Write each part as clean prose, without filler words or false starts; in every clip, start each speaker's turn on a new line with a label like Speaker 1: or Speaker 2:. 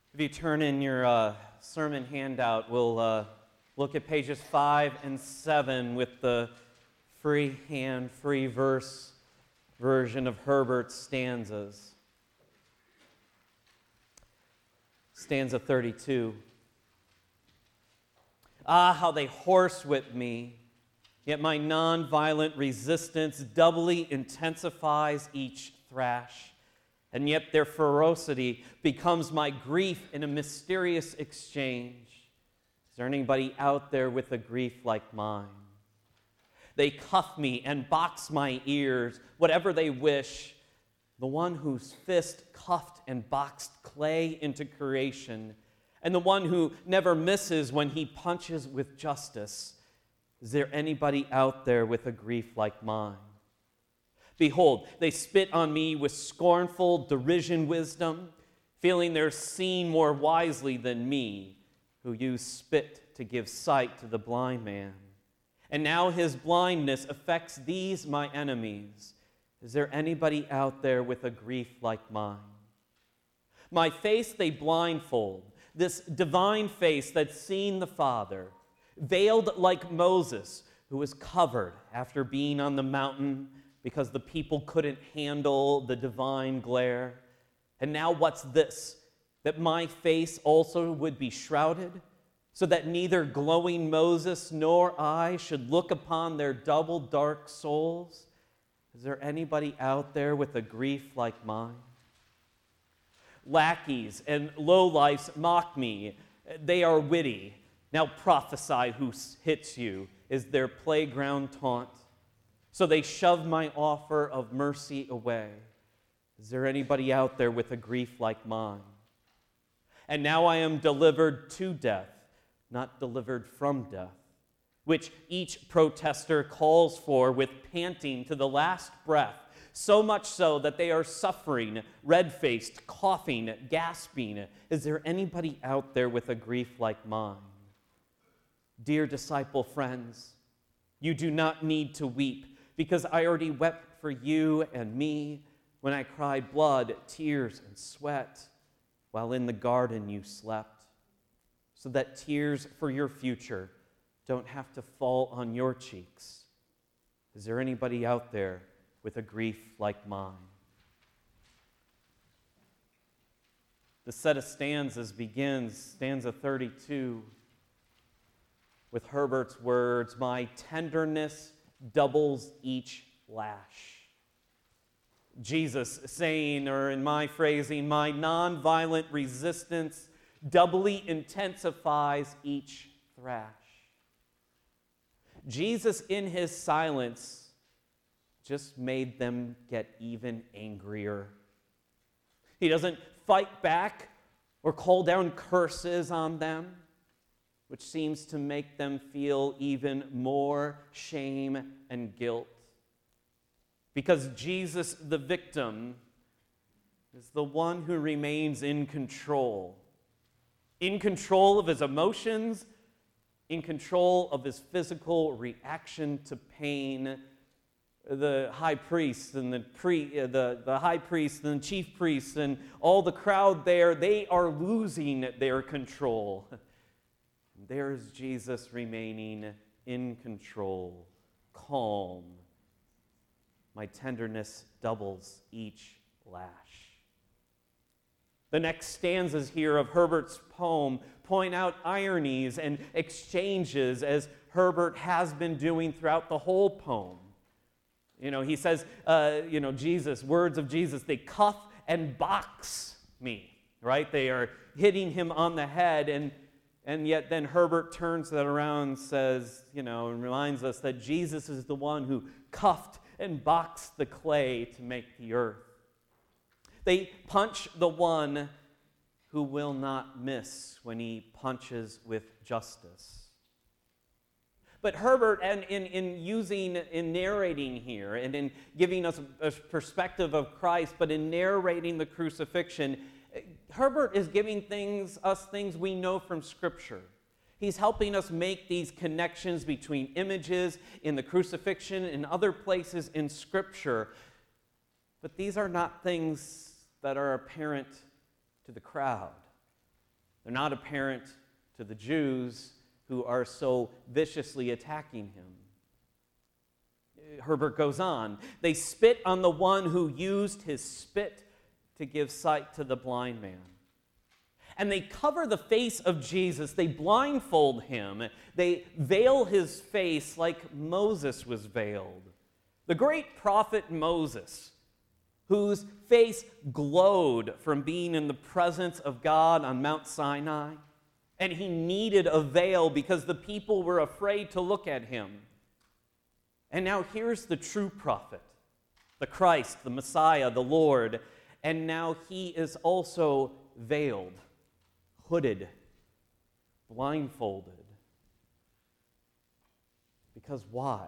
Speaker 1: If you turn in your sermon handout, we'll look at pages 5 and 7 with the freehand, free verse version of Herbert's stanzas. Stanza 32. Ah, how they horsewhip me, yet my nonviolent resistance doubly intensifies each thrash. And yet their ferocity becomes my grief in a mysterious exchange. Is there anybody out there with a grief like mine? They cuff me and box my ears, whatever they wish. The one whose fist cuffed and boxed clay into creation, and the one who never misses when he punches with justice. Is there anybody out there with a grief like mine? Behold, they spit on me with scornful derision wisdom, feeling they're seen more wisely than me, who use spit to give sight to the blind man. And now his blindness affects these my enemies. Is there anybody out there with a grief like mine? My face they blindfold, this divine face that's seen the Father, veiled like Moses, who was covered after being on the mountain because the people couldn't handle the divine glare. And now what's this? That my face also would be shrouded, so that neither glowing Moses nor I should look upon their double dark souls? Is there anybody out there with a grief like mine? Lackeys and lowlifes mock me. They are witty. Now prophesy who hits you, is their playground taunt. So they shove my offer of mercy away. Is there anybody out there with a grief like mine? And now I am delivered to death, not delivered from death, which each protester calls for with panting to the last breath, so much so that they are suffering, red-faced, coughing, gasping. Is there anybody out there with a grief like mine? Dear disciple friends, you do not need to weep, because I already wept for you and me when I cried blood, tears, and sweat while in the garden you slept, so that tears for your future don't have to fall on your cheeks. Is there anybody out there with a grief like mine? The set of stanzas begins, stanza 32, with Herbert's words, my tenderness doubles each lash. Jesus saying, or in my phrasing, my nonviolent resistance doubly intensifies each thrash. Jesus, in his silence, just made them get even angrier. He doesn't fight back or call down curses on them, which seems to make them feel even more shame and guilt. Because Jesus, the victim, is the one who remains in control of his emotions, in control of his physical reaction to pain. The high priest and the high priest and the chief priests and all the crowd there, they are losing their control. There's Jesus remaining in control, calm. My tenderness doubles each lash. The next stanzas here of Herbert's poem point out ironies and exchanges as Herbert has been doing throughout the whole poem. He says, Jesus, words of Jesus, they cuff and box me, right? They are hitting him on the head, and yet then Herbert turns that around and says, and reminds us that Jesus is the one who cuffed and boxed the clay to make the earth. They punch the one who will not miss when he punches with justice. But Herbert, and in narrating here, and in giving us a perspective of Christ, but in narrating the crucifixion, Herbert is giving us things we know from Scripture. He's helping us make these connections between images in the crucifixion and other places in Scripture. But these are not things that are apparent to the crowd. They're not apparent to the Jews who are so viciously attacking him. Herbert goes on, they spit on the one who used his spit to give sight to the blind man. And they cover the face of Jesus. They blindfold him. They veil his face like Moses was veiled. The great prophet Moses, whose face glowed from being in the presence of God on Mount Sinai, and he needed a veil because the people were afraid to look at him. And now here's the true prophet, the Christ, the Messiah, the Lord, and now he is also veiled, hooded, blindfolded. Because why?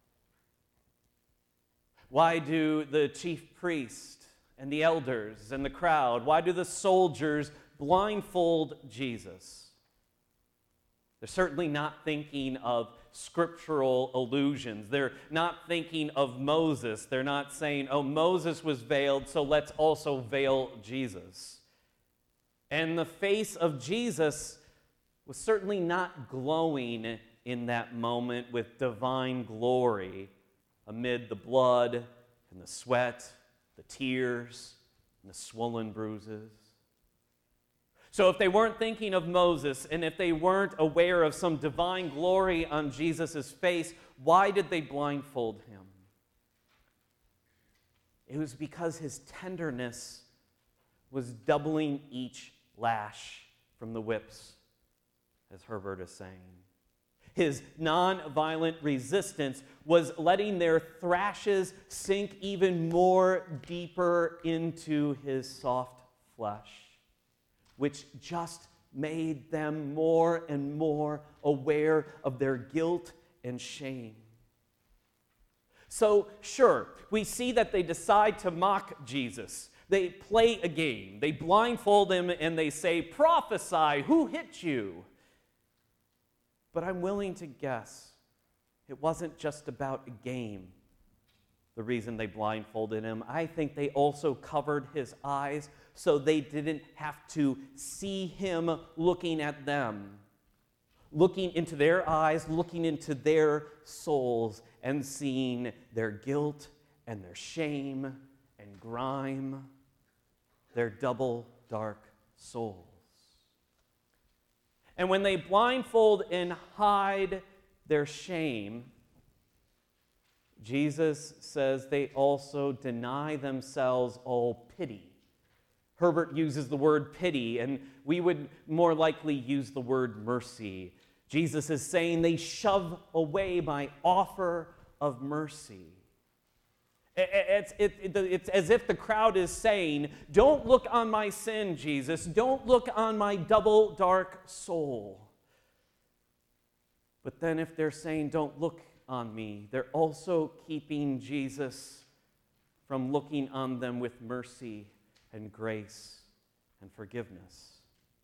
Speaker 1: Why do the chief priest and the elders and the crowd, why do the soldiers blindfold Jesus? They're certainly not thinking of scriptural allusions. They're not thinking of Moses. They're not saying, oh, Moses was veiled, so let's also veil Jesus. And the face of Jesus was certainly not glowing in that moment with divine glory amid the blood and the sweat, the tears, and the swollen bruises. So if they weren't thinking of Moses, and if they weren't aware of some divine glory on Jesus' face, why did they blindfold him? It was because his tenderness was doubling each lash from the whips, as Herbert is saying. His nonviolent resistance was letting their thrashes sink even more deeper into his soft flesh, which just made them more and more aware of their guilt and shame. So, sure, we see that they decide to mock Jesus. They play a game. They blindfold him and they say, "Prophesy, who hit you?" But I'm willing to guess it wasn't just about a game, the reason they blindfolded him. I think they also covered his eyes so they didn't have to see him looking at them, looking into their eyes, looking into their souls, and seeing their guilt and their shame and grime, their double dark souls. And when they blindfold and hide their shame, Jesus says they also deny themselves all pity. Herbert uses the word pity, and we would more likely use the word mercy. Jesus is saying they shove away my offer of mercy. It's as if the crowd is saying, don't look on my sin, Jesus. Don't look on my double dark soul. But then if they're saying, don't look on me, they're also keeping Jesus from looking on them with mercy and grace and forgiveness.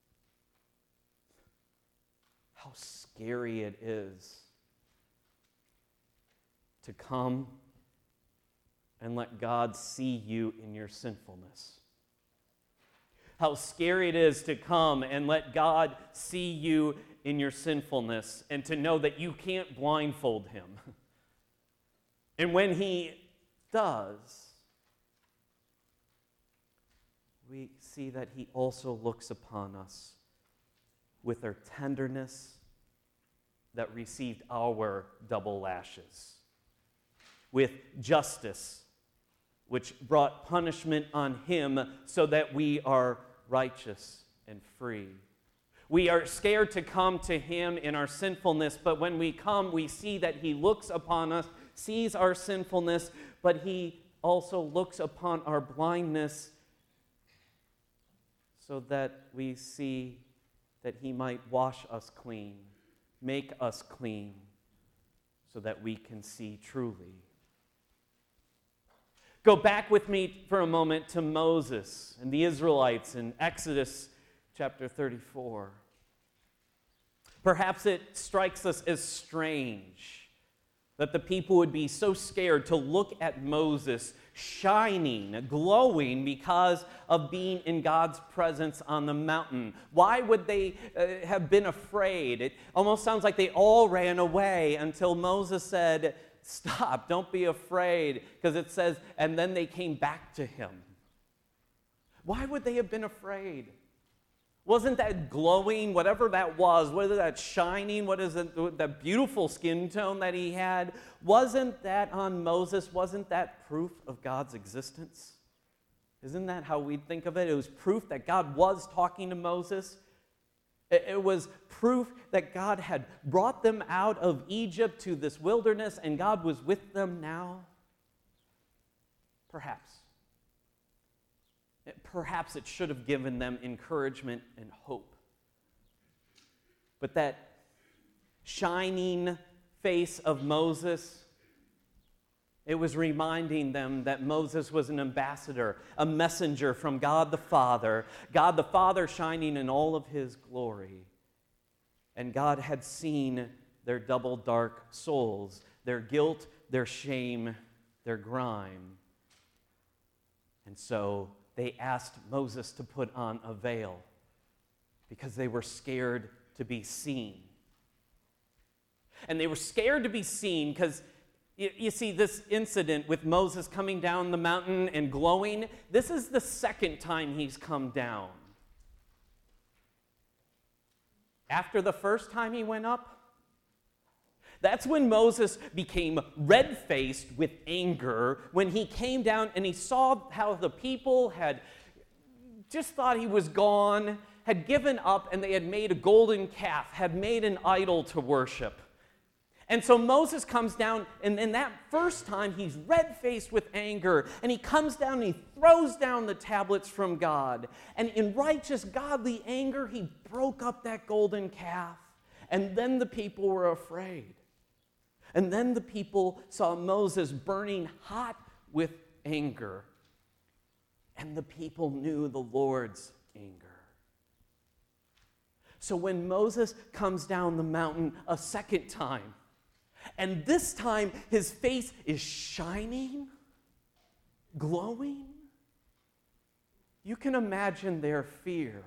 Speaker 1: How scary it is to come and let God see you in your sinfulness. How scary it is to come and let God see you in your sinfulness and to know that you can't blindfold him. And when he does, we see that he also looks upon us with a tenderness that received our double lashes, with justice which brought punishment on him so that we are righteous and free. We are scared to come to him in our sinfulness, but when we come, we see that he looks upon us, sees our sinfulness, but he also looks upon our blindness so that we see that he might wash us clean, make us clean, so that we can see truly. Go back with me for a moment to Moses and the Israelites in Exodus chapter 34. Perhaps it strikes us as strange that the people would be so scared to look at Moses shining, glowing because of being in God's presence on the mountain. Why would they have been afraid? It almost sounds like they all ran away until Moses said, "Stop, don't be afraid," because it says, and then they came back to him. Why would they have been afraid? Wasn't that glowing, whatever that was, whether that's shining, what is it, that beautiful skin tone that he had, wasn't that on Moses, wasn't that proof of God's existence? Isn't that how we think of it? It was proof that God was talking to Moses. It was proof that God had brought them out of Egypt to this wilderness and God was with them now. Perhaps it should have given them encouragement and hope. But that shining face of Moses, it was reminding them that Moses was an ambassador, a messenger from God the Father shining in all of his glory. And God had seen their double dark souls, their guilt, their shame, their grime. And so they asked Moses to put on a veil because they were scared to be seen. And they were scared to be seen because, you see, this incident with Moses coming down the mountain and glowing, this is the second time he's come down. After the first time he went up, that's when Moses became red-faced with anger, when he came down and he saw how the people had just thought he was gone, had given up, and they had made a golden calf, had made an idol to worship. And so Moses comes down, and in that first time, he's red-faced with anger, and he comes down and he throws down the tablets from God. And in righteous, godly anger, he broke up that golden calf. And then the people were afraid. And then the people saw Moses burning hot with anger. And the people knew the Lord's anger. So when Moses comes down the mountain a second time, and this time his face is shining, glowing, you can imagine their fear.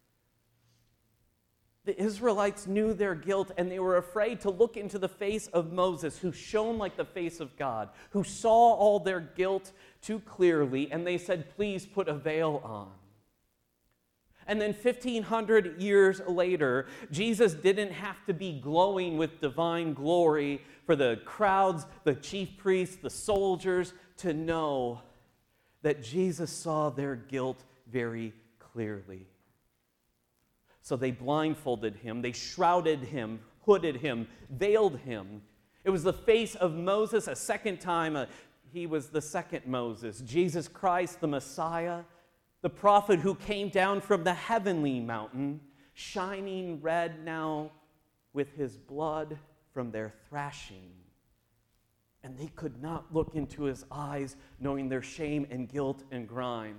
Speaker 1: The Israelites knew their guilt, and they were afraid to look into the face of Moses, who shone like the face of God, who saw all their guilt too clearly, and they said, "Please put a veil on." And then 1,500 years later, Jesus didn't have to be glowing with divine glory for the crowds, the chief priests, the soldiers to know that Jesus saw their guilt very clearly. So they blindfolded him, they shrouded him, hooded him, veiled him. It was the face of Moses a second time. He was the second Moses, Jesus Christ, the Messiah, the prophet who came down from the heavenly mountain, shining red now with his blood from their thrashing. And they could not look into his eyes, knowing their shame and guilt and grime.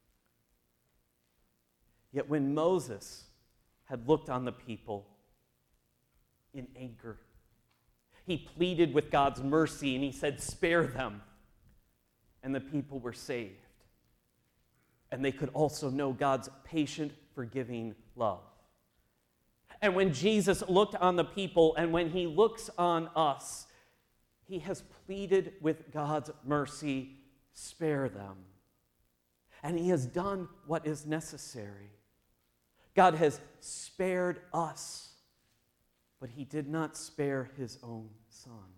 Speaker 1: Yet when Moses had looked on the people in anger, he pleaded with God's mercy and he said, "Spare them." And the people were saved. And they could also know God's patient, forgiving love. And when Jesus looked on the people and when he looks on us, he has pleaded with God's mercy, "Spare them." And he has done what is necessary. God has spared us, but he did not spare his own son.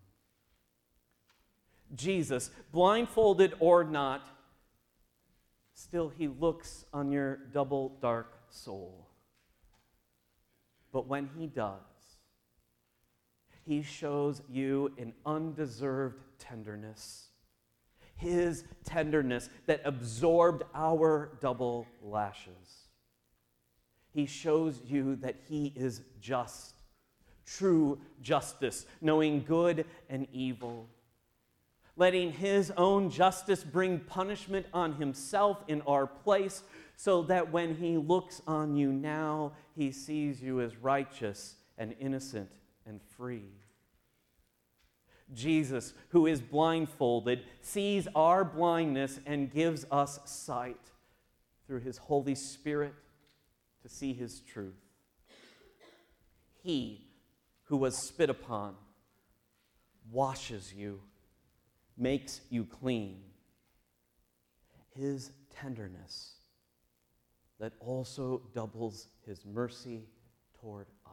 Speaker 1: Jesus, blindfolded or not, still he looks on your double dark soul. But when he does, he shows you an undeserved tenderness. His tenderness that absorbed our double lashes. He shows you that he is just, true justice, knowing good and evil, letting his own justice bring punishment on himself in our place, so that when he looks on you now, he sees you as righteous and innocent and free. Jesus, who is blindfolded, sees our blindness and gives us sight through his Holy Spirit to see his truth. He who was spit upon washes you, makes you clean. His tenderness that also doubles his mercy toward